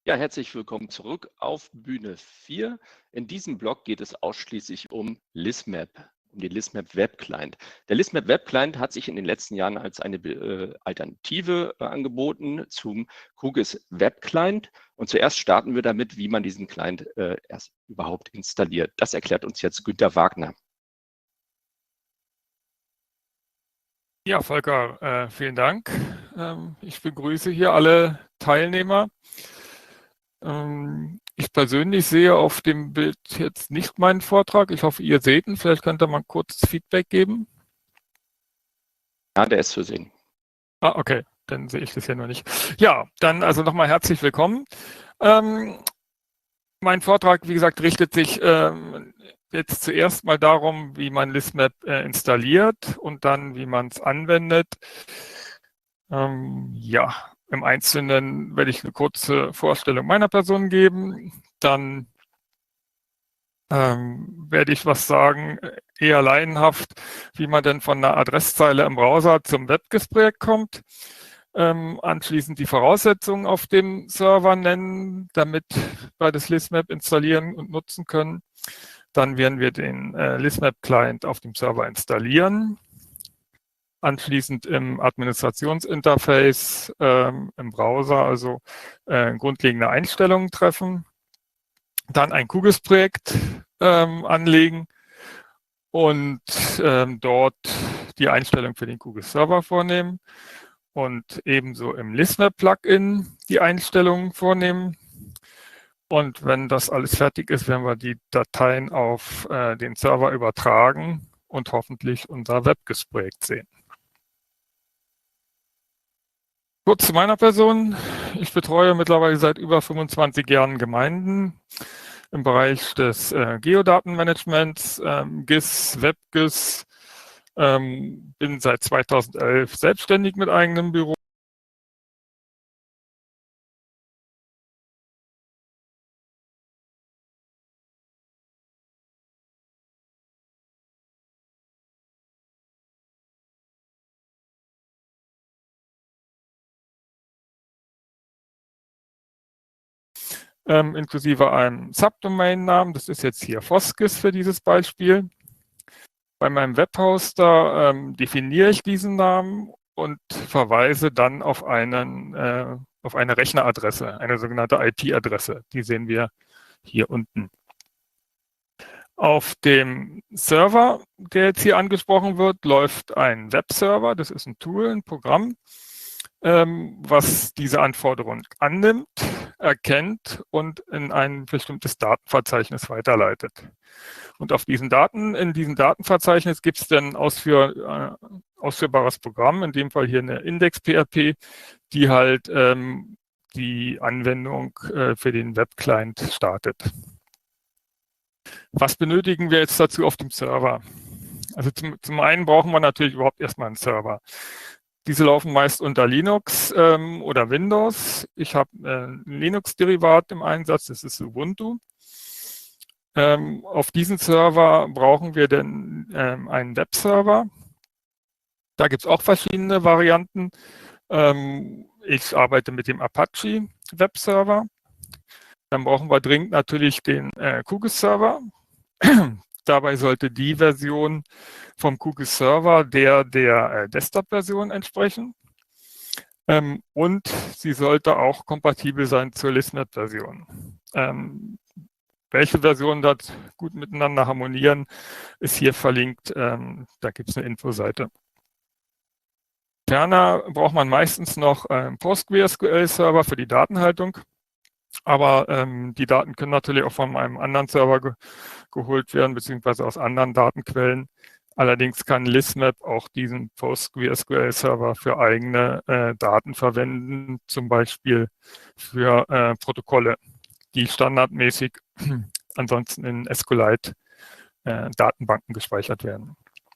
Ja, herzlich willkommen zurück auf Bühne 4. In diesem Blog geht es ausschließlich um Lismap, um den Lismap Web Client. Der Lismap Web Client hat sich in den letzten Jahren als eine Alternative angeboten zum QGIS Web Client. Und zuerst starten wir damit, wie man diesen Client erst überhaupt installiert. Das erklärt uns jetzt Günter Wagner. Ja, Volker, vielen Dank. Ich begrüße hier alle Teilnehmer. Ich persönlich sehe auf dem Bild jetzt nicht meinen Vortrag. Ich hoffe, ihr seht ihn. Vielleicht könnt ihr mal kurz Feedback geben. Ja, der ist zu sehen. Ah, okay, dann sehe ich das ja noch nicht. Ja, dann also nochmal herzlich willkommen. Mein Vortrag, wie gesagt, richtet sich jetzt zuerst mal darum, wie man Lismap installiert und dann, wie man es anwendet. Ja, im Einzelnen werde ich eine kurze Vorstellung meiner Person geben. Dann werde ich was sagen, eher laienhaft, wie man denn von einer Adresszeile im Browser zum WebGIS-Projekt kommt. Anschließend die Voraussetzungen auf dem Server nennen, damit wir das Lismap installieren und nutzen können. Dann werden wir den Lismap-Client auf dem Server installieren. Anschließend im Administrationsinterface im Browser, also grundlegende Einstellungen treffen. Dann ein QGIS-Projekt anlegen und dort die Einstellung für den QGIS-Server vornehmen. Und ebenso im Lismap-Plugin die Einstellungen vornehmen. Und wenn das alles fertig ist, werden wir die Dateien auf den Server übertragen und hoffentlich unser WebGIS-Projekt sehen. Kurz zu meiner Person. Ich betreue mittlerweile seit über 25 Jahren Gemeinden im Bereich des Geodatenmanagements, GIS, WebGIS. Bin seit 2011 selbstständig mit eigenem Büro. Inklusive einem Subdomain-Namen. Das ist jetzt hier Foskis für dieses Beispiel. Bei meinem Webhoster definiere ich diesen Namen und verweise dann auf eine Rechneradresse, eine sogenannte IP-Adresse. Die sehen wir hier unten. Auf dem Server, der jetzt hier angesprochen wird, läuft ein Webserver. Das ist ein Tool, ein Programm, was diese Anforderung annimmt, erkennt und in ein bestimmtes Datenverzeichnis weiterleitet. Und auf diesen Daten, in diesem Datenverzeichnis gibt es dann ausführbares Programm, in dem Fall hier eine Index.php, die halt die Anwendung für den Webclient startet. Was benötigen wir jetzt dazu auf dem Server? Also zum einen brauchen wir natürlich überhaupt erstmal einen Server. Diese laufen meist unter Linux oder Windows. Ich habe ein Linux-Derivat im Einsatz, das ist Ubuntu. Auf diesen Server brauchen wir dann einen Webserver. Da gibt es auch verschiedene Varianten. Ich arbeite mit dem Apache Webserver. Dann brauchen wir dringend natürlich den QGIS-Server. Dabei sollte die Version vom QGIS-Server der Desktop-Version entsprechen. Und sie sollte auch kompatibel sein zur Lismap-Version. Welche Versionen dort gut miteinander harmonieren, ist hier verlinkt. Da gibt es eine Infoseite. Ferner braucht man meistens noch einen PostgreSQL-Server für die Datenhaltung. Aber die Daten können natürlich auch von einem anderen Server geholt werden, beziehungsweise aus anderen Datenquellen. Allerdings kann Lismap auch diesen PostgreSQL-Server für eigene Daten verwenden, zum Beispiel für Protokolle, die standardmäßig ansonsten in SQLite-Datenbanken gespeichert werden.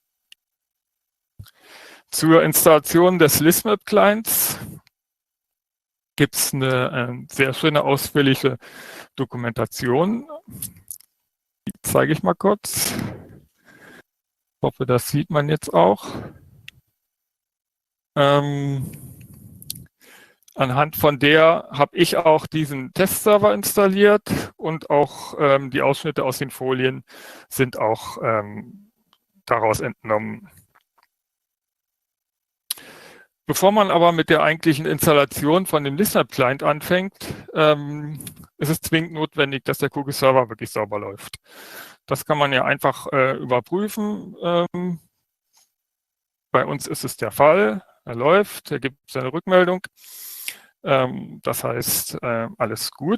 Zur Installation des Lismap-Clients gibt es eine sehr schöne, ausführliche Dokumentation. Die zeige ich mal kurz. Ich hoffe, das sieht man jetzt auch. Anhand von der habe ich auch diesen Testserver installiert und auch die Ausschnitte aus den Folien sind auch daraus entnommen. Bevor man aber mit der eigentlichen Installation von dem ListMap-Client anfängt, ist es zwingend notwendig, dass der QGIS-Server wirklich sauber läuft. Das kann man ja einfach überprüfen. Bei uns ist es der Fall. Er läuft, er gibt seine Rückmeldung. Das heißt, alles gut.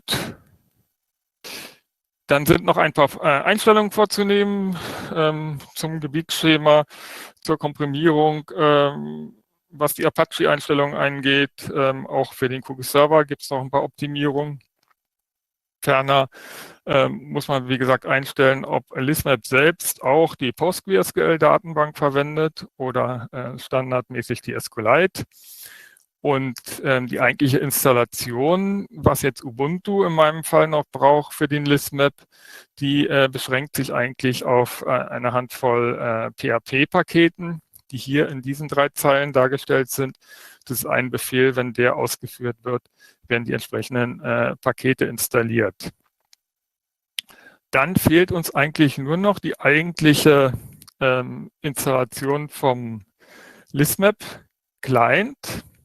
Dann sind noch ein paar Einstellungen vorzunehmen zum Gebietsschema, zur Komprimierung, was die Apache-Einstellungen angeht. Auch für den QGIS-Server gibt es noch ein paar Optimierungen. Ferner muss man, wie gesagt, einstellen, ob ListMap selbst auch die PostgreSQL-Datenbank verwendet oder standardmäßig die SQLite. Und die eigentliche Installation, was jetzt Ubuntu in meinem Fall noch braucht für den ListMap, die beschränkt sich eigentlich auf eine Handvoll PHP-Paketen, die hier in diesen 3 Zeilen dargestellt sind. Das ist ein Befehl, wenn der ausgeführt wird, werden die entsprechenden Pakete installiert. Dann fehlt uns eigentlich nur noch die eigentliche Installation vom ListMap-Client.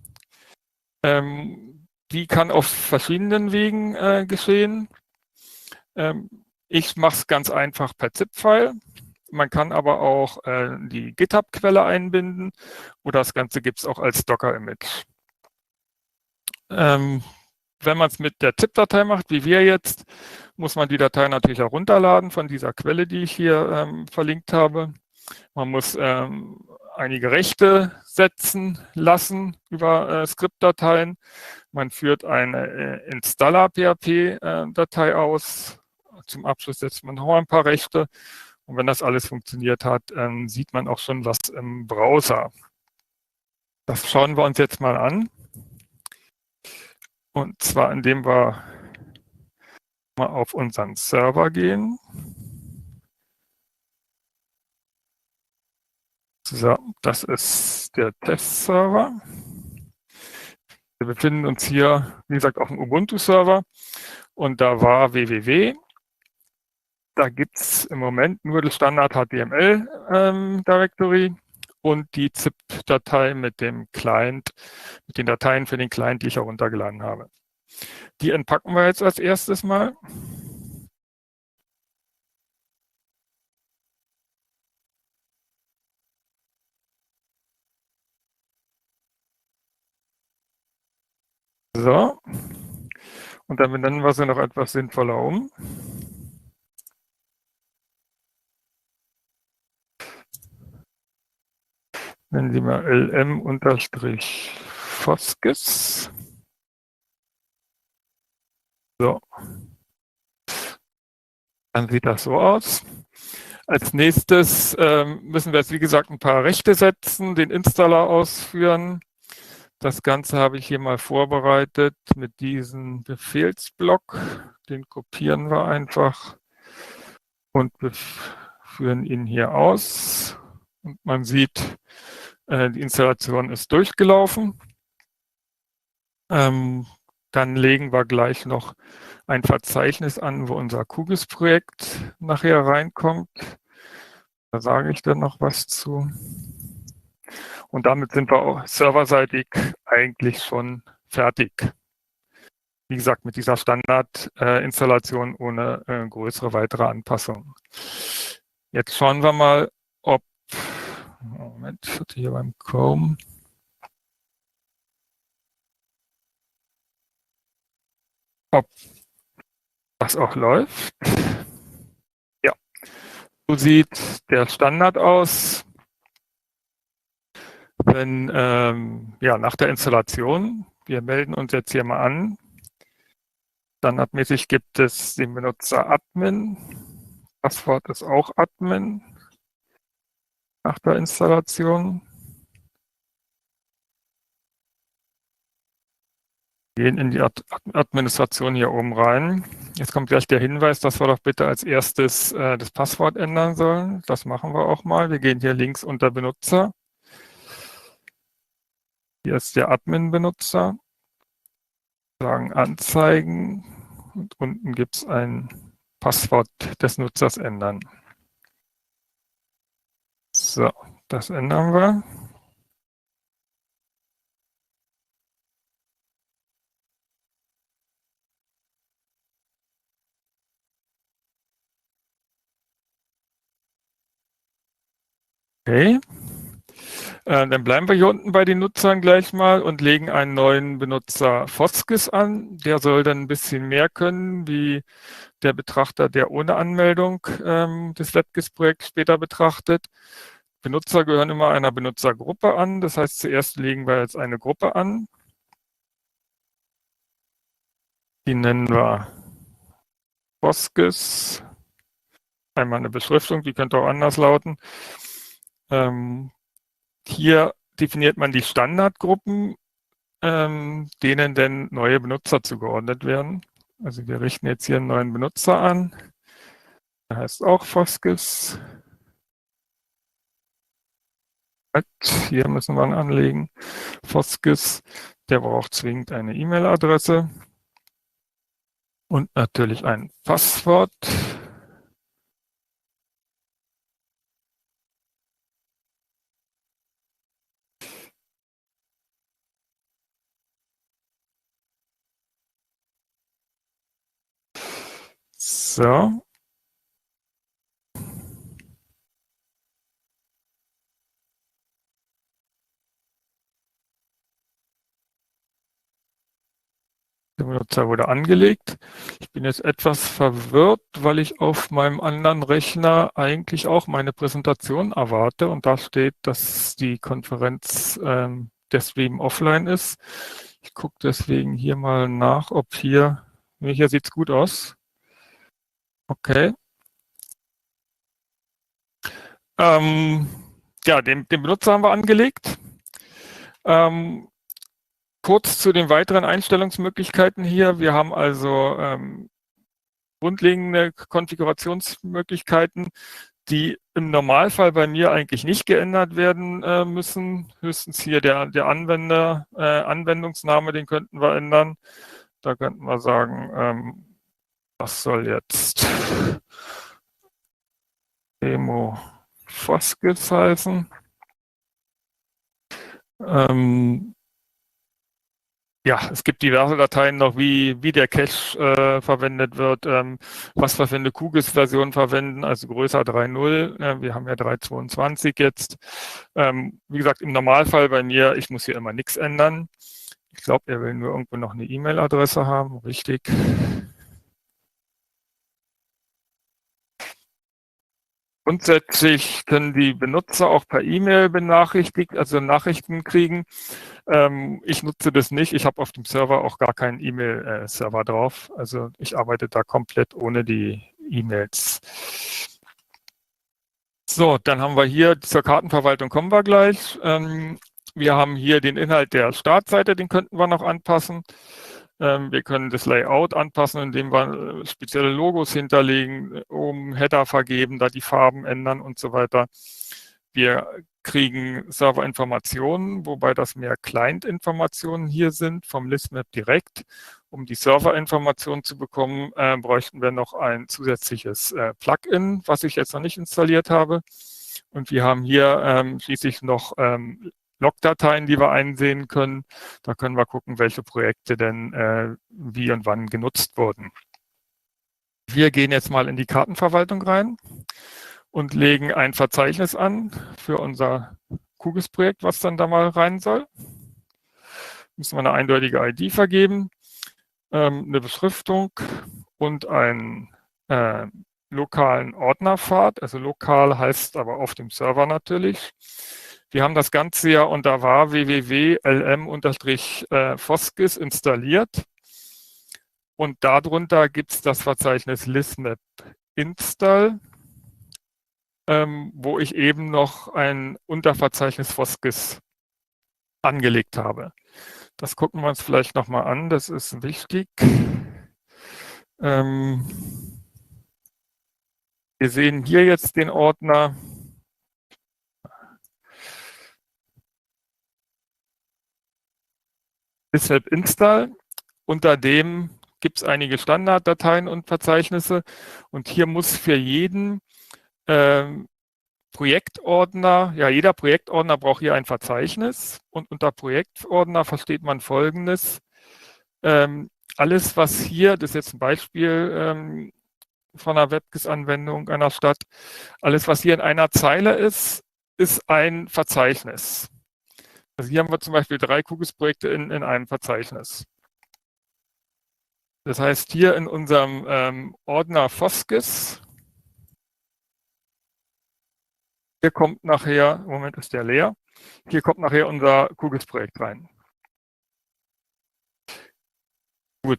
Die kann auf verschiedenen Wegen geschehen. Ich mache es ganz einfach per ZIP-File. Man kann aber auch die GitHub-Quelle einbinden oder das Ganze gibt es auch als Docker-Image. Wenn man es mit der ZIP-Datei macht, wie wir jetzt, muss man die Datei natürlich herunterladen von dieser Quelle, die ich hier verlinkt habe. Man muss einige Rechte setzen lassen über Skriptdateien. Man führt eine Installer-PHP-Datei aus. Zum Abschluss setzt man noch ein paar Rechte. Und wenn das alles funktioniert hat, sieht man auch schon was im Browser. Das schauen wir uns jetzt mal an. Und zwar, indem wir mal auf unseren Server gehen. So, das ist der Testserver. Wir befinden uns hier, wie gesagt, auf dem Ubuntu-Server und da war www. Da gibt es im Moment nur das Standard HTML-Directory und die ZIP-Datei mit dem Client, mit den Dateien für den Client, die ich heruntergeladen habe. Die entpacken wir jetzt als erstes mal. So. Und dann benennen wir sie noch etwas sinnvoller um. Nennen Sie mal lm-foskis. So. Dann sieht das so aus. Als nächstes müssen wir jetzt, wie gesagt, ein paar Rechte setzen, den Installer ausführen. Das Ganze habe ich hier mal vorbereitet mit diesem Befehlsblock. Den kopieren wir einfach und wir führen ihn hier aus. Und man sieht, die Installation ist durchgelaufen. Dann legen wir gleich noch ein Verzeichnis an, wo unser QGIS-Projekt nachher reinkommt. Da sage ich dann noch was zu. Und damit sind wir auch serverseitig eigentlich schon fertig. Wie gesagt, mit dieser Standardinstallation ohne größere weitere Anpassungen. Jetzt schauen wir mal, ob, Moment, ich hatte hier beim Chrome. Ob das auch läuft. Ja, so sieht der Standard aus. Wenn, ja, nach der Installation, wir melden uns jetzt hier mal an, standardmäßig gibt es den Benutzer Admin, Passwort ist auch Admin nach der Installation. Wir gehen in die Administration hier oben rein. Jetzt kommt gleich der Hinweis, dass wir doch bitte als erstes das Passwort ändern sollen. Das machen wir auch mal. Wir gehen hier links unter Benutzer. Hier ist der Admin-Benutzer. sagen anzeigen und unten gibt es ein Passwort des Nutzers ändern. So, das ändern wir. Okay. Dann bleiben wir hier unten bei den Nutzern gleich mal und legen einen neuen Benutzer Foskis an. Der soll dann ein bisschen mehr können, wie der Betrachter, der ohne Anmeldung das WebGIS-Projekt später betrachtet. Benutzer gehören immer einer Benutzergruppe an. Das heißt, zuerst legen wir jetzt eine Gruppe an. Die nennen wir Foskis. Einmal eine Beschriftung, die könnte auch anders lauten. Hier definiert man die Standardgruppen, denen denn neue Benutzer zugeordnet werden. Also wir richten jetzt hier einen neuen Benutzer an. Der heißt auch Foskis. Hier müssen wir ihn anlegen. Foskis, der braucht zwingend eine E-Mail-Adresse und natürlich ein Passwort. So. Der Benutzer wurde angelegt. Ich bin jetzt etwas verwirrt, weil ich auf meinem anderen Rechner eigentlich auch meine Präsentation erwarte und da steht, dass die Konferenz deswegen offline ist. Ich gucke deswegen hier mal nach, ob hier sieht es gut aus. Okay. Ja, den Benutzer haben wir angelegt. Kurz zu den weiteren Einstellungsmöglichkeiten hier. Wir haben also grundlegende Konfigurationsmöglichkeiten, die im Normalfall bei mir eigentlich nicht geändert werden müssen. Höchstens hier der Anwender, Anwendungsname, den könnten wir ändern. Da könnten wir sagen, was soll jetzt Demo Foskis heißen. Ja, es gibt diverse Dateien noch, wie der Cache verwendet wird, was wir für eine QGIS-Version verwenden, also größer 3.0. Wir haben ja 3.22 jetzt. Wie gesagt, im Normalfall bei mir, ich muss hier immer nichts ändern. Ich glaube, er will nur irgendwo noch eine E-Mail-Adresse haben, richtig. Grundsätzlich können die Benutzer auch per E-Mail benachrichtigt, also Nachrichten kriegen. Ich nutze das nicht. Ich habe auf dem Server auch gar keinen E-Mail-Server drauf. Also ich arbeite da komplett ohne die E-Mails. So, dann haben wir hier zur Kartenverwaltung kommen wir gleich. Wir haben hier den Inhalt der Startseite, den könnten wir noch anpassen. Wir können das Layout anpassen, indem wir spezielle Logos hinterlegen, oben Header vergeben, da die Farben ändern und so weiter. Wir kriegen Serverinformationen, wobei das mehr Client-Informationen hier sind, vom Lismap direkt. Um die Serverinformationen zu bekommen, bräuchten wir noch ein zusätzliches Plugin, was ich jetzt noch nicht installiert habe. Und wir haben hier schließlich noch Logdateien, die wir einsehen können. Da können wir gucken, welche Projekte denn wie und wann genutzt wurden. Wir gehen jetzt mal in die Kartenverwaltung rein und legen ein Verzeichnis an für unser QGIS-Projekt, was dann da mal rein soll. Müssen wir eine eindeutige ID vergeben, eine Beschriftung und einen lokalen Ordnerpfad. Also lokal heißt aber auf dem Server natürlich. Wir haben das Ganze ja unter var www.lm-foskis installiert. Und darunter gibt es das Verzeichnis lismap install, wo ich eben noch ein Unterverzeichnis Foskis angelegt habe. Das gucken wir uns vielleicht nochmal an, das ist wichtig. Wir sehen hier jetzt den Ordner lismap install unter dem gibt es einige Standarddateien und Verzeichnisse. Und hier muss für jeden Projektordner, ja, jeder Projektordner braucht hier ein Verzeichnis. Und unter Projektordner versteht man Folgendes. Alles, was hier, das ist jetzt ein Beispiel von einer WebGIS-Anwendung einer Stadt, alles, was hier in einer Zeile ist, ist ein Verzeichnis. Also hier haben wir zum Beispiel 3 QGIS-Projekte in einem Verzeichnis. Das heißt, hier in unserem Ordner FOSGIS, hier kommt nachher, im Moment ist der leer, hier kommt nachher unser QGIS-Projekt rein. Gut.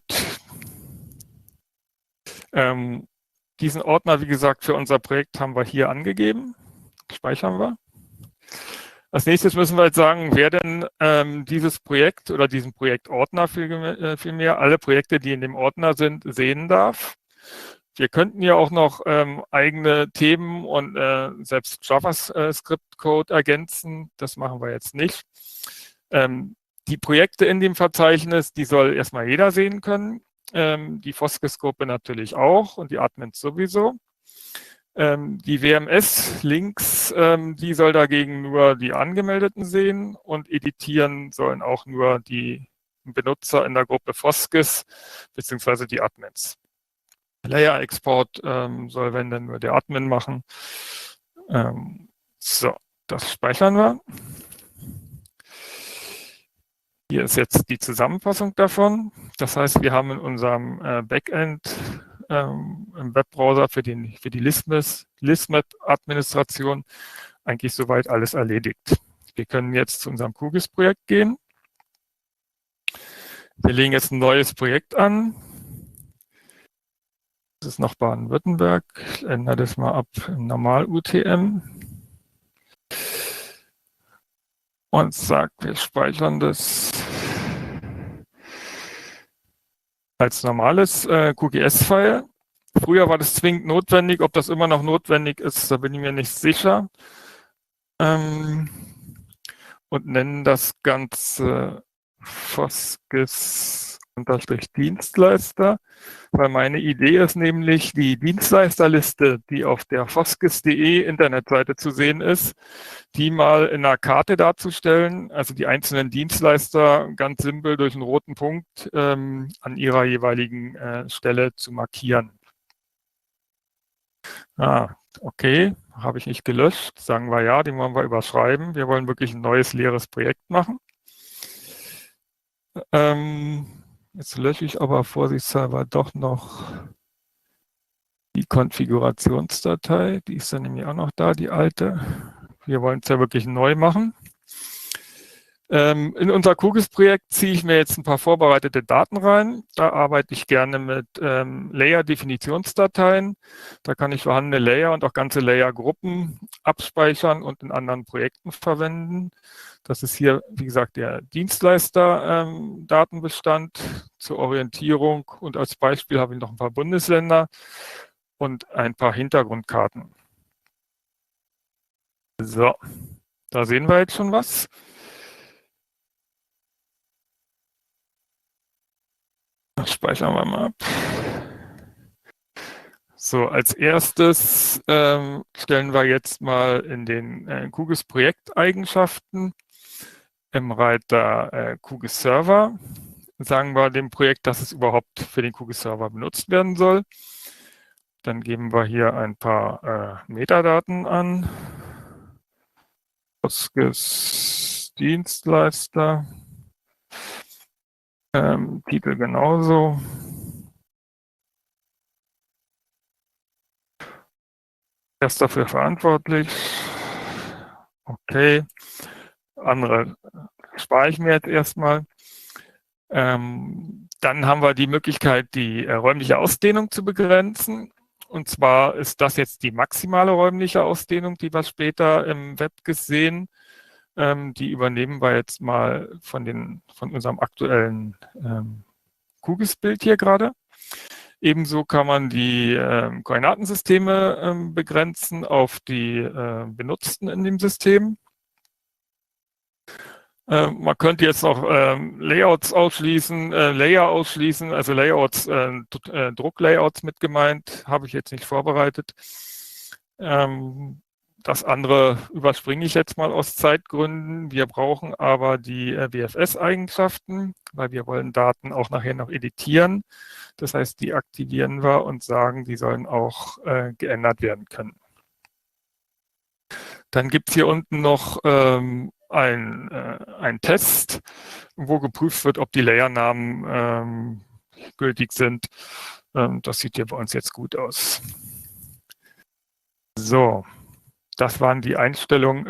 Diesen Ordner, wie gesagt, für unser Projekt haben wir hier angegeben. Speichern wir. Als nächstes müssen wir jetzt sagen, wer denn dieses Projekt oder diesen Projektordner vielmehr, alle Projekte, die in dem Ordner sind, sehen darf. Wir könnten ja auch noch eigene Themen und selbst JavaScript-Code ergänzen. Das machen wir jetzt nicht. Die Projekte in dem Verzeichnis, die soll erstmal jeder sehen können. Die FOSGIS-Gruppe natürlich auch und die Admins sowieso. Die WMS-Links, die soll dagegen nur die Angemeldeten sehen und editieren sollen auch nur die Benutzer in der Gruppe FOSGIS beziehungsweise die Admins. Layer-Export soll, wenn dann, nur der Admin machen. So, das speichern wir. Hier ist jetzt die Zusammenfassung davon. Das heißt, wir haben in unserem Backend im Webbrowser für die LISMAP-Administration eigentlich soweit alles erledigt. Wir können jetzt zu unserem QGIS-Projekt gehen. Wir legen jetzt ein neues Projekt an. Das ist noch Baden-Württemberg. Ich ändere das mal ab im Normal-UTM. Und sagt, wir speichern das als normales QGS-File. Früher war das zwingend notwendig. Ob das immer noch notwendig ist, da bin ich mir nicht sicher. Und nennen das Ganze FOSGIS-Dienstleister, weil meine Idee ist nämlich, die Dienstleisterliste, die auf der FOSGIS.de Internetseite zu sehen ist, die mal in einer Karte darzustellen, also die einzelnen Dienstleister ganz simpel durch einen roten Punkt an ihrer jeweiligen Stelle zu markieren. Okay, habe ich nicht gelöscht. Sagen wir ja, den wollen wir überschreiben. Wir wollen wirklich ein neues, leeres Projekt machen. Jetzt lösche ich aber vorsichtshalber doch noch die Konfigurationsdatei. Die ist dann nämlich auch noch da, die alte. Wir wollen es ja wirklich neu machen. In unser QGIS-Projekt ziehe ich mir jetzt ein paar vorbereitete Daten rein. Da arbeite ich gerne mit Layer-Definitionsdateien. Da kann ich vorhandene Layer und auch ganze Layer-Gruppen abspeichern und in anderen Projekten verwenden. Das ist hier, wie gesagt, der Dienstleister-Datenbestand zur Orientierung. Und als Beispiel habe ich noch ein paar Bundesländer und ein paar Hintergrundkarten. So, da sehen wir jetzt schon was. Das speichern wir mal ab. So, als erstes stellen wir jetzt mal in den QGIS-Projekteigenschaften im Reiter QGIS-Server, sagen wir dem Projekt, dass es überhaupt für den QGIS-Server benutzt werden soll. Dann geben wir hier ein paar Metadaten an. FOSGIS-Dienstleister. Titel genauso. Wer ist dafür verantwortlich? Okay. Andere spare ich mir jetzt erstmal. Dann haben wir die Möglichkeit, die räumliche Ausdehnung zu begrenzen. Und zwar ist das jetzt die maximale räumliche Ausdehnung, die wir später im WebGIS sehen. Die übernehmen wir jetzt mal von unserem aktuellen QGIS-Bild hier gerade. Ebenso kann man die Koordinatensysteme begrenzen auf die benutzten in dem System. Man könnte jetzt noch Layouts ausschließen, Layer ausschließen, also Layouts, Drucklayouts mit gemeint, habe ich jetzt nicht vorbereitet. Das andere überspringe ich jetzt mal aus Zeitgründen. Wir brauchen aber die WFS-Eigenschaften, weil wir wollen Daten auch nachher noch editieren. Das heißt, die aktivieren wir und sagen, die sollen auch geändert werden können. Dann gibt es hier unten noch ein Test, wo geprüft wird, ob die Layernamen gültig sind. Das sieht hier bei uns jetzt gut aus. So, das waren die Einstellungen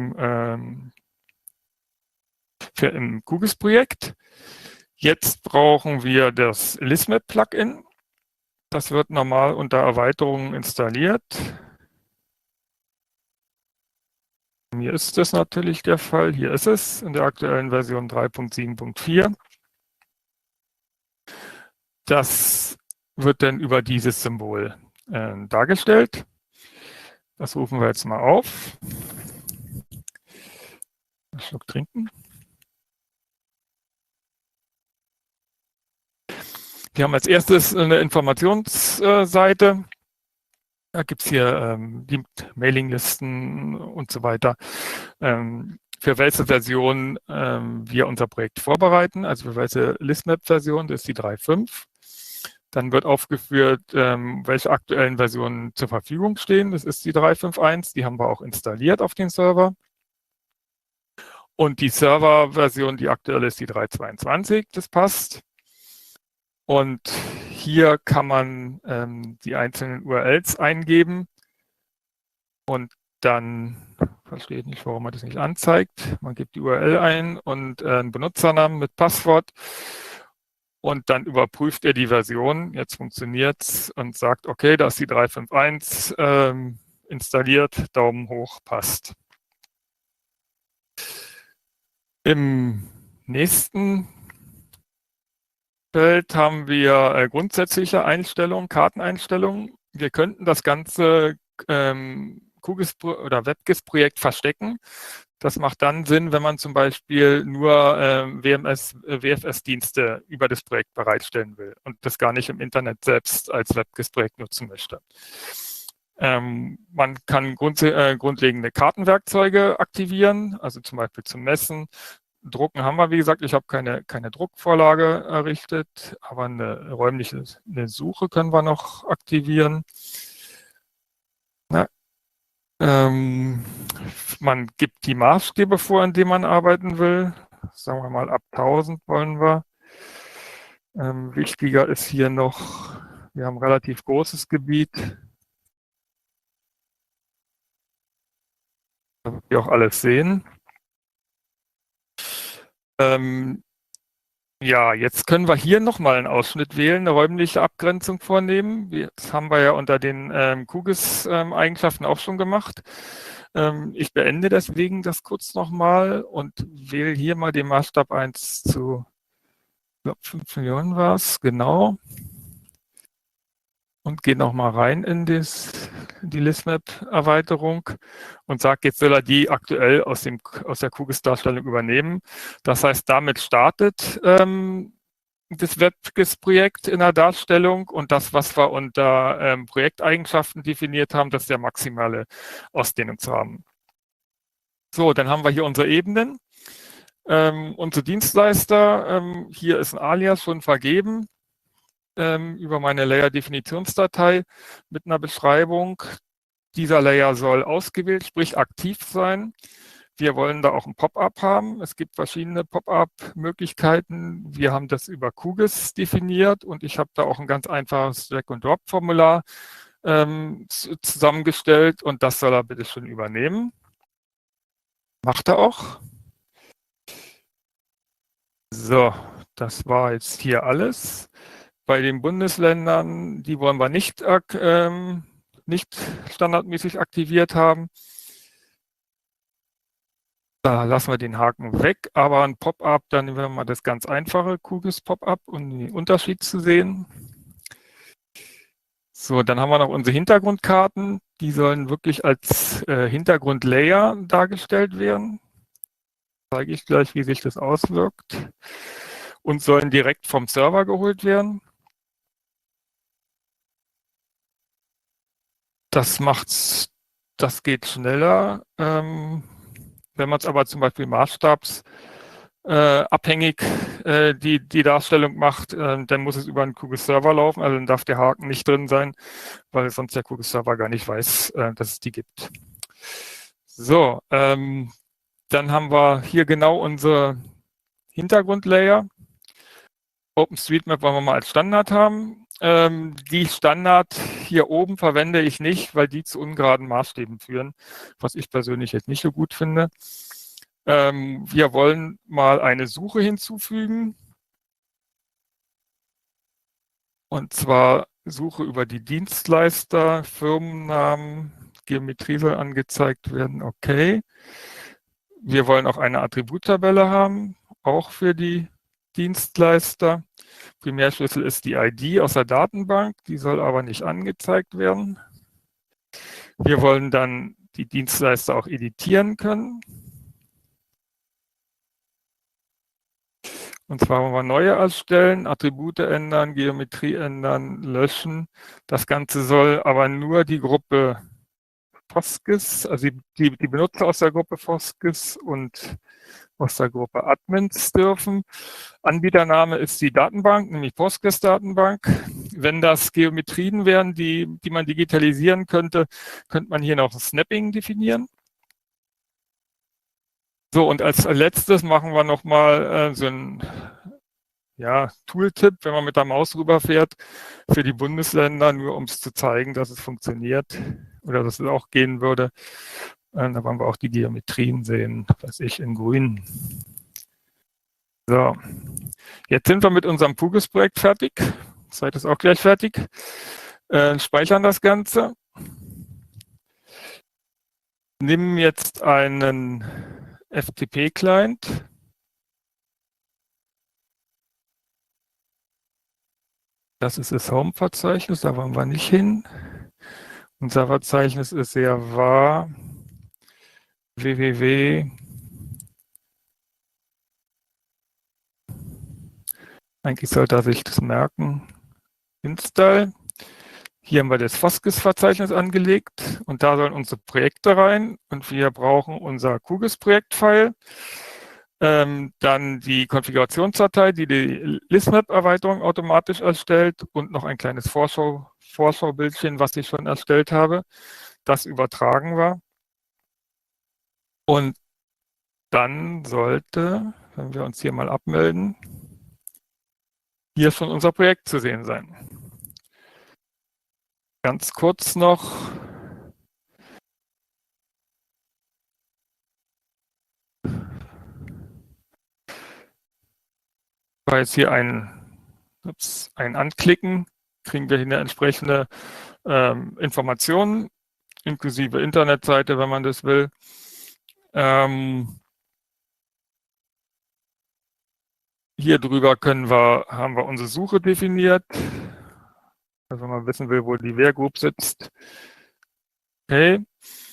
im QGIS-Projekt. Jetzt brauchen wir das Lismap-Plugin. Das wird normal unter Erweiterungen installiert. Hier ist das natürlich der Fall. Hier ist es in der aktuellen Version 3.7.4. Das wird dann über dieses Symbol dargestellt. Das rufen wir jetzt mal auf. Einen Schluck trinken. Wir haben als erstes eine Informationsseite. Da gibt es hier die Mailinglisten und so weiter, für welche Version wir unser Projekt vorbereiten, also für welche Lismap-Version, das ist die 3.5. Dann wird aufgeführt, welche aktuellen Versionen zur Verfügung stehen, das ist die 3.5.1, die haben wir auch installiert auf den Server. Und die Server-Version, die aktuell ist, die 3.22, das passt. Und hier kann man die einzelnen URLs eingeben und dann, verstehe ich nicht, warum man das nicht anzeigt. Man gibt die URL ein und einen Benutzernamen mit Passwort und dann überprüft er die Version. Jetzt funktioniert es und sagt, okay, da ist die 3.5.1 installiert, Daumen hoch, passt. Im nächsten Feld haben wir grundsätzliche Einstellungen, Karteneinstellungen. Wir könnten das ganze QGIS oder WebGIS-Projekt verstecken. Das macht dann Sinn, wenn man zum Beispiel nur WFS-Dienste über das Projekt bereitstellen will und das gar nicht im Internet selbst als WebGIS-Projekt nutzen möchte. Man kann grundlegende Kartenwerkzeuge aktivieren, also zum Beispiel zum Messen. Drucken haben wir, wie gesagt, ich habe keine Druckvorlage errichtet, aber eine räumliche Suche können wir noch aktivieren. Man gibt die Maßstäbe vor, an denen man arbeiten will. Sagen wir mal, ab 1000 wollen wir. Wichtiger ist hier noch, wir haben ein relativ großes Gebiet. Da wir auch alles sehen. Ja, jetzt können wir hier nochmal einen Ausschnitt wählen, eine räumliche Abgrenzung vornehmen. Das haben wir ja unter den QGIS-Eigenschaften auch schon gemacht. Ich beende deswegen das kurz nochmal und wähle hier mal den Maßstab 1 zu, ich glaube 5 Millionen war es, genau. Und gehe nochmal rein in die Lismap-Erweiterung und sage, jetzt soll er die aktuell aus der QGIS-Darstellung übernehmen. Das heißt, damit startet das WebGIS-Projekt in der Darstellung und das, was wir unter Projekteigenschaften definiert haben, das ist der maximale Ausdehnungsrahmen. So, dann haben wir hier unsere Ebenen. Unsere Dienstleister, hier ist ein Alias schon vergeben über meine Layer-Definitionsdatei mit einer Beschreibung. Dieser Layer soll ausgewählt, sprich aktiv sein. Wir wollen da auch ein Pop-up haben. Es gibt verschiedene Pop-up-Möglichkeiten. Wir haben das über QGIS definiert und ich habe da auch ein ganz einfaches Drag-and-Drop-Formular zusammengestellt und das soll er bitte schon übernehmen. Macht er auch. So, das war jetzt hier alles. Bei den Bundesländern, die wollen wir nicht standardmäßig aktiviert haben. Da lassen wir den Haken weg, aber ein Pop-up, dann nehmen wir mal das ganz einfache QGIS-Pop-up, um den Unterschied zu sehen. So, dann haben wir noch unsere zeige ich gleich, wie sich das auswirkt, und sollen direkt vom Server geholt werden. Das geht schneller. Wenn man es aber zum Beispiel maßstabsabhängig die Darstellung macht, dann muss es über einen QGIS-Server laufen. Also dann darf der Haken nicht drin sein, weil sonst der QGIS-Server gar nicht weiß, dass es die gibt. So, dann haben wir hier genau unsere Hintergrundlayer. OpenStreetMap wollen wir mal als Standard haben. Die Standard hier oben verwende ich nicht, weil die zu ungeraden Maßstäben führen, was ich persönlich jetzt nicht so gut finde. Wir wollen mal eine Suche hinzufügen. Und zwar Suche über die Dienstleister, Firmennamen, Geometrie soll angezeigt werden. Okay. Wir wollen auch eine Attributtabelle haben, auch für die Dienstleister. Primärschlüssel ist die ID aus der Datenbank, die soll aber nicht angezeigt werden. Wir wollen dann die Dienstleister auch editieren können. Und zwar wollen wir neue erstellen, Attribute ändern, Geometrie ändern, löschen. Das Ganze soll aber nur die Gruppe Foskis, also die Benutzer aus der Gruppe Foskis und aus der Gruppe Admins dürfen. Anbietername ist die Datenbank, nämlich Postgres-Datenbank. Wenn das Geometrien wären, die man digitalisieren könnte, könnte man hier noch ein Snapping definieren. So, und als letztes machen wir nochmal so ein Tooltip, wenn man mit der Maus rüberfährt, für die Bundesländer, nur um es zu zeigen, dass es funktioniert oder dass es auch gehen würde. Da wollen wir auch die Geometrien sehen, weiß ich, in grün. So, jetzt sind wir mit unserem QGIS-Projekt fertig. Zeit ist auch gleich fertig. Speichern das Ganze. Nehmen jetzt einen FTP-Client. Das ist das Home-Verzeichnis, da wollen wir nicht hin. Unser Verzeichnis ist sehr var www. Eigentlich sollte er sich das merken. Install. Hier haben wir das Foskis-Verzeichnis angelegt und da sollen unsere Projekte rein und wir brauchen unser QGIS-Projekt-File. Dann die Konfigurationsdatei, die ListMap-Erweiterung automatisch erstellt und noch ein kleines Vorschaubildchen, was ich schon erstellt habe. Das übertragen wir. Und dann sollte, wenn wir uns hier mal abmelden, hier schon unser Projekt zu sehen sein. Ganz kurz noch. War jetzt hier ein Anklicken, kriegen wir hier eine entsprechende Informationen, inklusive Internetseite, wenn man das will. Hier drüber haben wir unsere Suche definiert. Also wenn man wissen will, wo die Where-Group sitzt. Okay.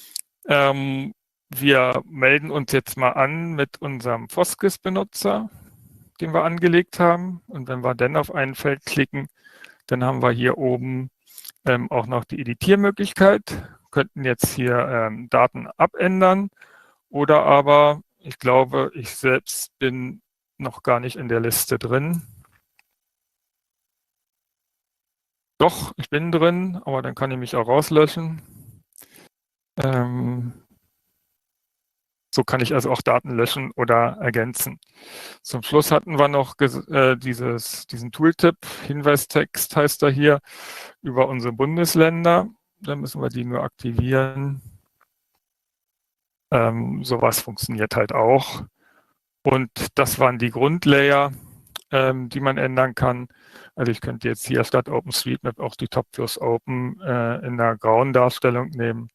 Wir melden uns jetzt mal an mit unserem Foskis-Benutzer, den wir angelegt haben. Und wenn wir dann auf ein Feld klicken, dann haben wir hier oben auch noch die Editiermöglichkeit. Könnten jetzt hier Daten abändern oder aber, ich glaube, ich selbst bin noch gar nicht in der Liste drin. Doch, ich bin drin, aber dann kann ich mich auch rauslöschen. So kann ich also auch Daten löschen oder ergänzen. Zum Schluss hatten wir noch diesen Tooltip, Hinweistext heißt er hier, über unsere Bundesländer. Da müssen wir die nur aktivieren. Sowas funktioniert halt auch. Und das waren die Grundlayer, die man ändern kann. Also ich könnte jetzt hier statt OpenStreetMap auch die Topviews Open in der grauen Darstellung nehmen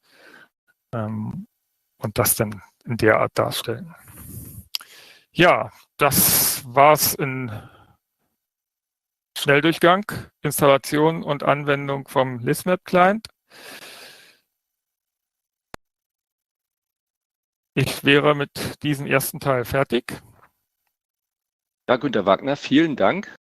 und das dann in der Art darstellen. Ja, das war's in Schnelldurchgang, Installation und Anwendung vom ListMap Client. Ich wäre mit diesem ersten Teil fertig. Ja, Günter Wagner, vielen Dank